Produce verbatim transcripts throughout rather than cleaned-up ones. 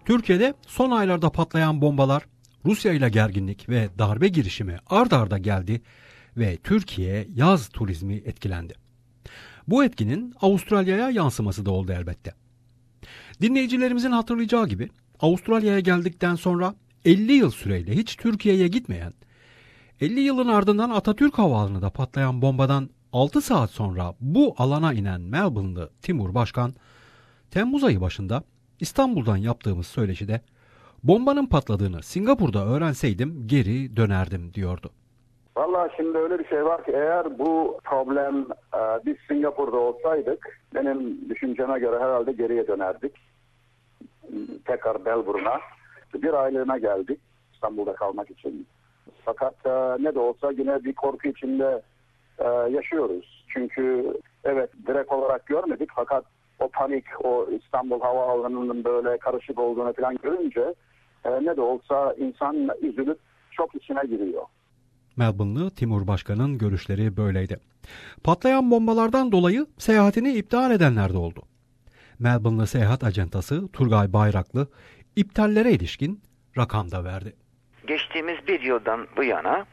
Türkiye'de son aylarda patlayan bombalar, Rusya ile gerginlik ve darbe girişimi ard arda geldi ve Türkiye yaz turizmi etkilendi. Bu etkinin Avustralya'ya yansıması da oldu elbette. Dinleyicilerimizin hatırlayacağı gibi Avustralya'ya geldikten sonra elli yıl süreyle hiç Türkiye'ye gitmeyen, elli yılın ardından Atatürk Havaalanı'nda patlayan bombadan altı saat sonra bu alana inen Melbourne'lı Timur Başkan, Temmuz ayı başında İstanbul'dan yaptığımız söyleşide bombanın patladığını Singapur'da öğrenseydim geri dönerdim diyordu. Vallahi şimdi öyle bir şey var ki eğer bu problem e, biz Singapur'da olsaydık benim düşünceme göre herhalde geriye dönerdik. Tekrar Melbourne'a bir aylığına geldik İstanbul'da kalmak için. Fakat e, ne de olsa yine bir korku içinde e, yaşıyoruz. Çünkü evet direkt olarak görmedik fakat o panik, o İstanbul Havaalanı'nın böyle karışık olduğunu falan görünce e, ne de olsa insan üzülüp çok içine giriyor. Melbourne'lı Timur Başkan'ın görüşleri böyleydi. Patlayan bombalardan dolayı seyahatini iptal edenler de oldu. Melbourne'lı seyahat acentası Turgay Bayraklı iptallere ilişkin rakam da verdi. Geçtiğimiz bir yıldan bu yana,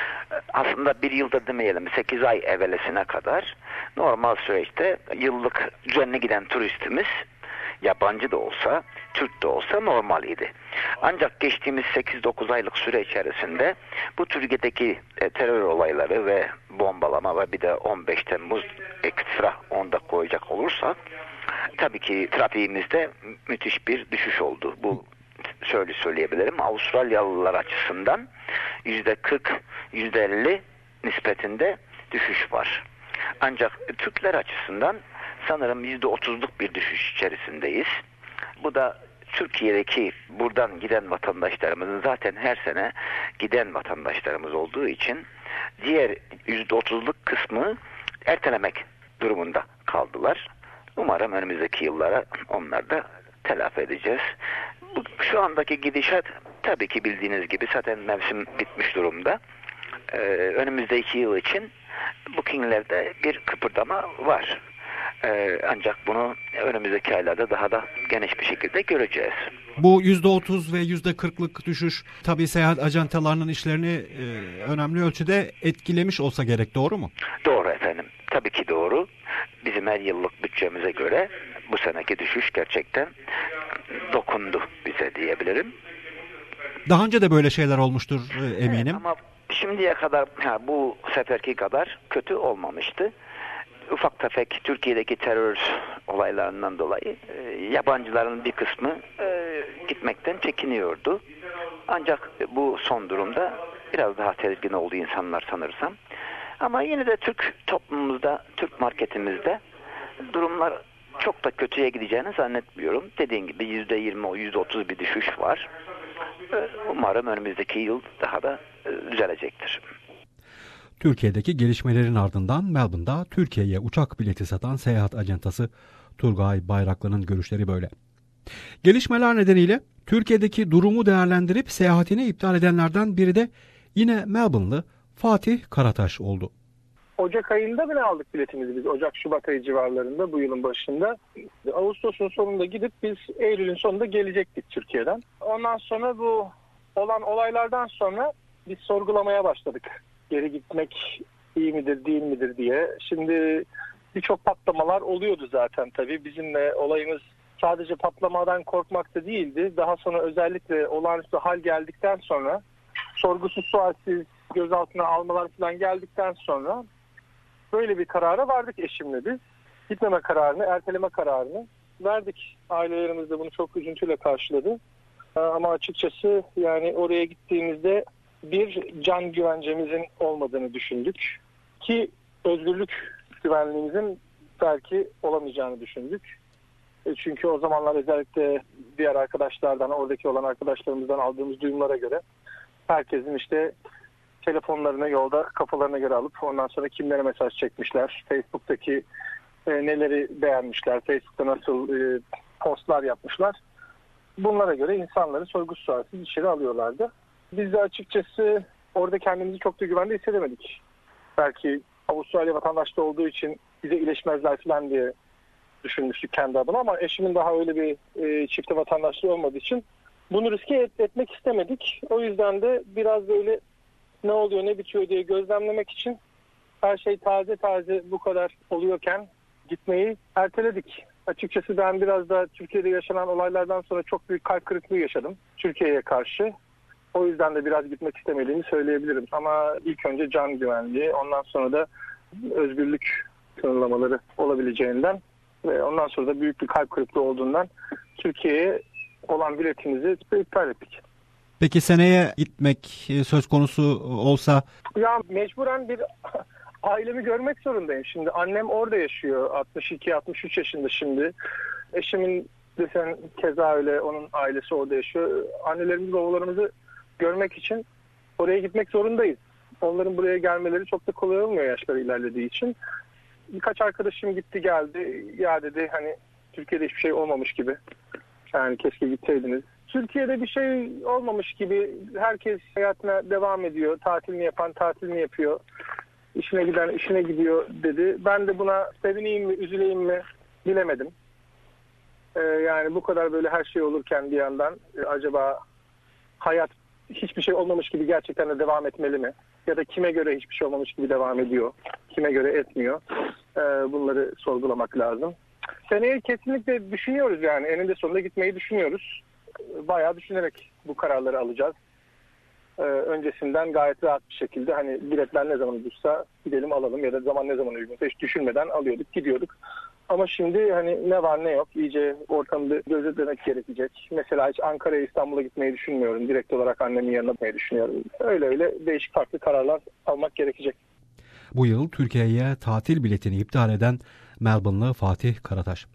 aslında bir yılda demeyelim sekiz ay evvelesine kadar normal süreçte yıllık düzenli giden turistimiz yabancı da olsa, Türk de olsa normaliydi. Ancak geçtiğimiz sekiz dokuz aylık süre içerisinde bu Türkiye'deki e, terör olayları ve bombalama ve bir de on beş Temmuz ekstra onda koyacak olursak tabii ki trafiğimizde müthiş bir düşüş oldu. Bu şöyle söyleyebilirim. Avustralyalılar açısından yüzde kırk, yüzde elli nispetinde düşüş var. Ancak Türkler açısından sanırım yüzde otuzluk bir düşüş içerisindeyiz. Bu da Türkiye'deki buradan giden vatandaşlarımızın zaten her sene giden vatandaşlarımız olduğu için diğer yüzde otuzluk kısmı ertelemek durumunda kaldılar. Umarım önümüzdeki yıllara onlar da telafi edeceğiz. Bu, şu andaki gidişat tabii ki bildiğiniz gibi zaten mevsim bitmiş durumda. Ee, önümüzdeki yıl için bookinglerde bir kıpırdama var. Ee, ancak bunu önümüzdeki aylarda daha da geniş bir şekilde göreceğiz. Bu yüzde otuz ve yüzde kırklık düşüş tabii seyahat ajantalarının işlerini e, önemli ölçüde etkilemiş olsa gerek, doğru mu? Doğru efendim. Tabii ki doğru. Bizim her yıllık bütçemize göre bu seneki düşüş gerçekten dokundu bize diyebilirim. Daha önce de böyle şeyler olmuştur e, eminim. Evet, ama şimdiye kadar ha, bu seferki kadar kötü olmamıştı. Ufak tefek Türkiye'deki terör olaylarından dolayı e, yabancıların bir kısmı e, gitmekten çekiniyordu. Ancak bu son durumda biraz daha tedirgin oldu insanlar sanırsam. Ama yine de Türk toplumumuzda, Türk marketimizde durumlar çok da kötüye gideceğini zannetmiyorum. Dediğim gibi yüzde yirmi, yüzde otuz bir düşüş var. Umarım önümüzdeki yıl daha da düzelecektir. Türkiye'deki gelişmelerin ardından Melbourne'da Türkiye'ye uçak bileti satan seyahat acentası Turgay Bayraklı'nın görüşleri böyle. Gelişmeler nedeniyle Türkiye'deki durumu değerlendirip seyahatini iptal edenlerden biri de yine Melbourne'lı Fatih Karataş oldu. Ocak ayında bile aldık biletimizi biz. Ocak-Şubat ayı civarlarında bu yılın başında. Ağustos'un sonunda gidip biz Eylül'ün sonunda gelecektik Türkiye'den. Ondan sonra bu olan olaylardan sonra biz sorgulamaya başladık. Geri gitmek iyi midir değil midir diye. Şimdi birçok patlamalar oluyordu zaten tabii. Bizim de olayımız sadece patlamadan korkmak da değildi. Daha sonra özellikle olağanüstü hal geldikten sonra sorgusuz sualsiz gözaltına almalar falan geldikten sonra böyle bir karara vardık eşimle biz. Gitmeme kararını, erteleme kararını verdik. Ailelerimiz de bunu çok üzüntüyle karşıladı. Ama açıkçası yani oraya gittiğimizde bir can güvencemizin olmadığını düşündük. Ki özgürlük güvenliğimizin belki olamayacağını düşündük. Çünkü o zamanlar özellikle diğer arkadaşlardan, oradaki olan arkadaşlarımızdan aldığımız duyumlara göre herkesin işte telefonlarını yolda kafalarına göre alıp ondan sonra kimlere mesaj çekmişler, Facebook'taki e, neleri beğenmişler, Facebook'ta nasıl e, postlar yapmışlar. Bunlara göre insanları sorgusuz sualsiz içeri alıyorlardı. Biz de açıkçası orada kendimizi çok da güvende hissedemedik. Belki Avustralya vatandaşlığı olduğu için bize iyileşmezler falan diye düşünmüştük kendi adıma ama eşimin daha öyle bir e, çifte vatandaşlığı olmadığı için bunu riske et, etmek istemedik. O yüzden de biraz böyle ne oluyor ne bitiyor diye gözlemlemek için her şey taze taze bu kadar oluyorken gitmeyi erteledik. Açıkçası ben biraz da Türkiye'de yaşanan olaylardan sonra çok büyük kalp kırıklığı yaşadım Türkiye'ye karşı. O yüzden de biraz gitmek istemediğimi söyleyebilirim. Ama ilk önce can güvenliği, ondan sonra da özgürlük sınırlamaları olabileceğinden ve ondan sonra da büyük bir kalp kırıklığı olduğundan Türkiye'ye olan biletimizi iptal ettik. Peki seneye gitmek söz konusu olsa? Ya mecburen bir ailemi görmek zorundayım. Şimdi annem orada yaşıyor. altmış iki altmış üç yaşında şimdi. Eşimin desen keza öyle, onun ailesi orada yaşıyor. Annelerimizi, babalarımızı görmek için oraya gitmek zorundayız. Onların buraya gelmeleri çok da kolay olmuyor yaşları ilerlediği için. Birkaç arkadaşım gitti geldi. Ya dedi hani Türkiye'de hiçbir şey olmamış gibi. Yani keşke gitseydiniz. Türkiye'de bir şey olmamış gibi herkes hayatına devam ediyor. Tatilini yapan tatilini yapıyor. İşine giden işine gidiyor dedi. Ben de buna sevineyim mi, üzüleyim mi bilemedim. Ee, yani bu kadar böyle her şey olurken bir yandan e, acaba hayat hiçbir şey olmamış gibi gerçekten de devam etmeli mi? Ya da kime göre hiçbir şey olmamış gibi devam ediyor? Kime göre etmiyor? Ee, bunları sorgulamak lazım. Seneye kesinlikle düşünüyoruz yani. Eninde sonunda gitmeyi düşünüyoruz. Bayağı düşünerek bu kararları alacağız. Ee, öncesinden gayet rahat bir şekilde hani biletler ne zaman ucuzsa gidelim alalım ya da zaman ne zaman uygunsa hiç düşünmeden alıyorduk, gidiyorduk. Ama şimdi hani ne var ne yok iyice ortamda gözetlemek gerekecek. Mesela hiç Ankara'ya, İstanbul'a gitmeyi düşünmüyorum. Direkt olarak annemin yanına gitmeyi düşünüyorum. Öyle öyle değişik farklı kararlar almak gerekecek. Bu yıl Türkiye'ye tatil biletini iptal eden Melbourne'lı Fatih Karataş.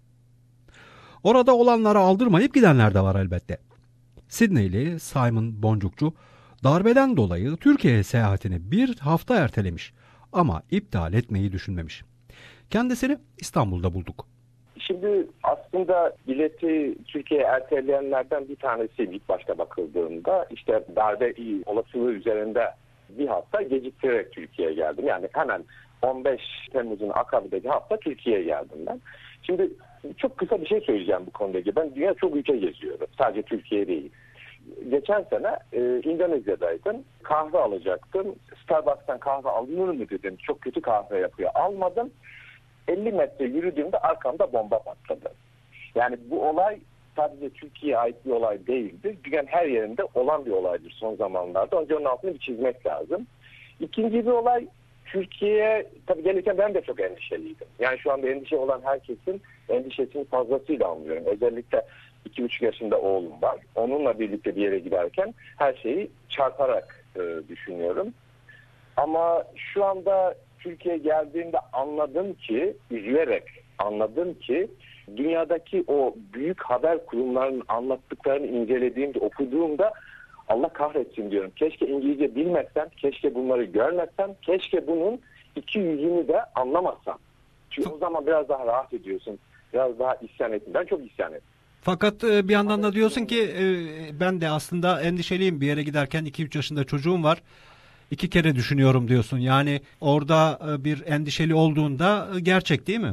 Orada olanları aldırmayıp gidenler de var elbette. Sydney'li Simon Boncukçu darbeden dolayı Türkiye seyahatini bir hafta ertelemiş ama iptal etmeyi düşünmemiş. Kendisini İstanbul'da bulduk. Şimdi aslında bileti Türkiye'ye erteleyenlerden bir tanesi ilk başta bakıldığında işte darbe olasılığı üzerinde bir hafta geciktirerek Türkiye'ye geldim. Yani hemen on beş Temmuz'un akabindeki hafta Türkiye'ye geldim ben. Şimdi çok kısa bir şey söyleyeceğim bu konudaki. Ben dünya çok ülke geziyorum. Sadece Türkiye değil. Geçen sene e, İndonezya'daydım. Kahve alacaktım. Starbucks'tan kahve alınır mı dedim. Çok kötü kahve yapıyor. Almadım. elli metre yürüdüğümde arkamda bomba patladı. Yani bu olay sadece Türkiye'ye ait bir olay değildir. Dünyanın her yerinde olan bir olaydır son zamanlarda. Önce onun altını bir çizmek lazım. İkinci bir olay Türkiye'ye, tabii gelirken ben de çok endişeliydim. Yani şu anda endişe olan herkesin endişesini fazlasıyla anlıyorum. Özellikle iki buçuk yaşında oğlum var. Onunla birlikte bir yere giderken her şeyi çarparak e, düşünüyorum. Ama şu anda Türkiye'ye geldiğimde anladım ki, üzülerek anladım ki dünyadaki o büyük haber kurumlarının anlattıklarını incelediğimde, okuduğumda Allah kahretsin diyorum. Keşke İngilizce bilmezsem, keşke bunları görmezsem, keşke bunun iki yüzünü de anlamazsam. Çünkü o zaman biraz daha rahat ediyorsun, biraz daha isyan ettim. Ben çok isyan ettim. Fakat bir yandan da diyorsun ki ben de aslında endişeliyim, bir yere giderken iki üç yaşında çocuğum var. İki kere düşünüyorum diyorsun. Yani orada bir endişeli olduğunda gerçek değil mi?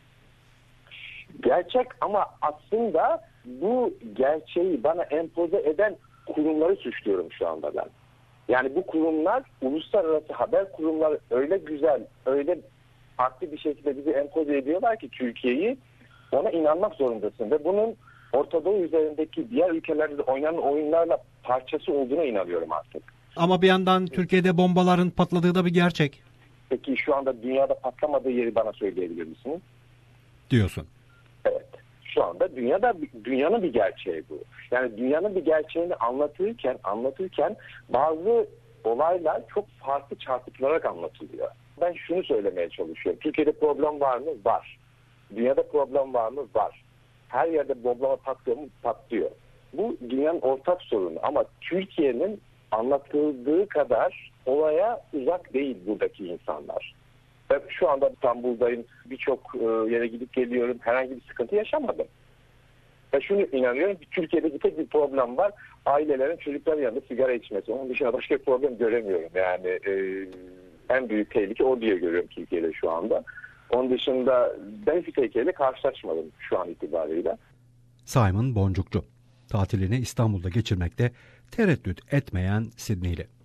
Gerçek ama aslında bu gerçeği bana empoze eden kurumları suçluyorum şu anda ben. Yani bu kurumlar, uluslararası haber kurumları öyle güzel, öyle farklı bir şekilde bizi empoze ediyorlar ki Türkiye'yi, ona inanmak zorundasın. Ve bunun Orta Doğu üzerindeki diğer ülkelerde oynanan oyunlarla parçası olduğuna inanıyorum artık. Ama bir yandan Türkiye'de bombaların patladığı da bir gerçek. Peki şu anda dünyada patlamadığı yeri bana söyleyebilir misiniz? Diyorsun. Evet. Şu anda dünyada dünyanın bir gerçeği bu. Yani dünyanın bir gerçeğini anlatırken anlatırken bazı olaylar çok farklı çarpıtılarak anlatılıyor. Ben şunu söylemeye çalışıyorum. Türkiye'de problem var mı? Var. Dünyada problem var mı? Var. Her yerde bomba patlıyor mu? Patlıyor. Bu dünyanın ortak sorunu ama Türkiye'nin anlatıldığı kadar olaya uzak değil buradaki insanlar. Ben şu anda İstanbul'dayım. Birçok yere gidip geliyorum. Herhangi bir sıkıntı yaşamadım. Ve şunu inanıyorum ki Türkiye'de bir tek bir problem var. Ailelerin çocukların yanında sigara içmesi. Onun dışında başka bir problem göremiyorum. Yani e, en büyük tehlike o diye görüyorum Türkiye'de şu anda. Onun Onun dışında ben hiçbir tehlikeyle karşılaşmadım şu an itibariyle. Simon Boncukçu, tatilini İstanbul'da geçirmekte tereddüt etmeyen Sidneyli.